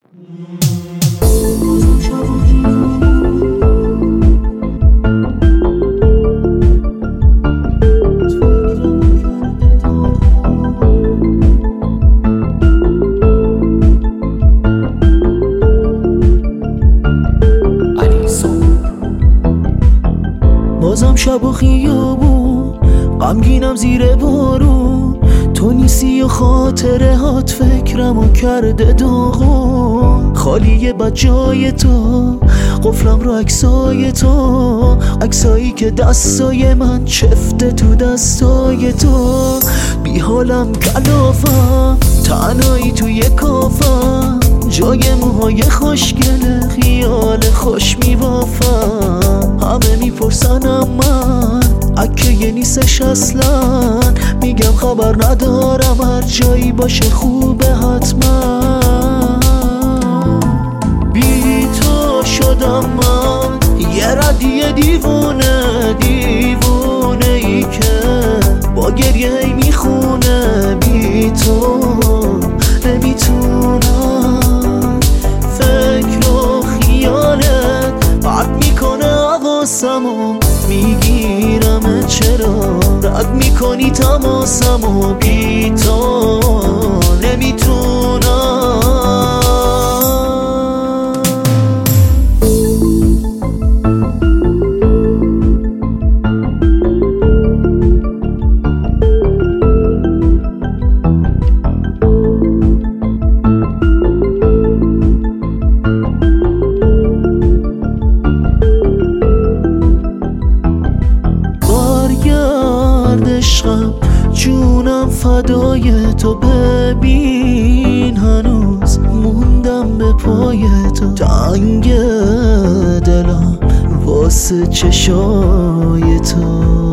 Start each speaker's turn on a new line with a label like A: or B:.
A: بازم شب و خیابون غمگینم زیر بارون، تو نیستی و خاطرهات فکرمو کرده داغون. خالیه بد جای تو، قفلم رو عکسای تو، عکسایی که دستای من چفته تو دستای تو. بی حالم کلافم تنهایی توی کافم، جای موهای خوشگله خیال خوش میبافم. همه میپرسنم من اکه نیستش اصلا، میگم خبر ندارم هر جایی باشه خوبه حتما. بی تو شدم من یه ردیه دیوونه، دیوونه ای که با گریه ای میخونه. بی تو نمیتونم، فکر و خیالت پرد میکنه حواسمو، میگیرم چرا رد میکنی تماسمو. بی تو نمیتونم. عشقم جونم فدای تو، ببین هنوز موندم به پای تو. تنگ دلم واسه چشای تو.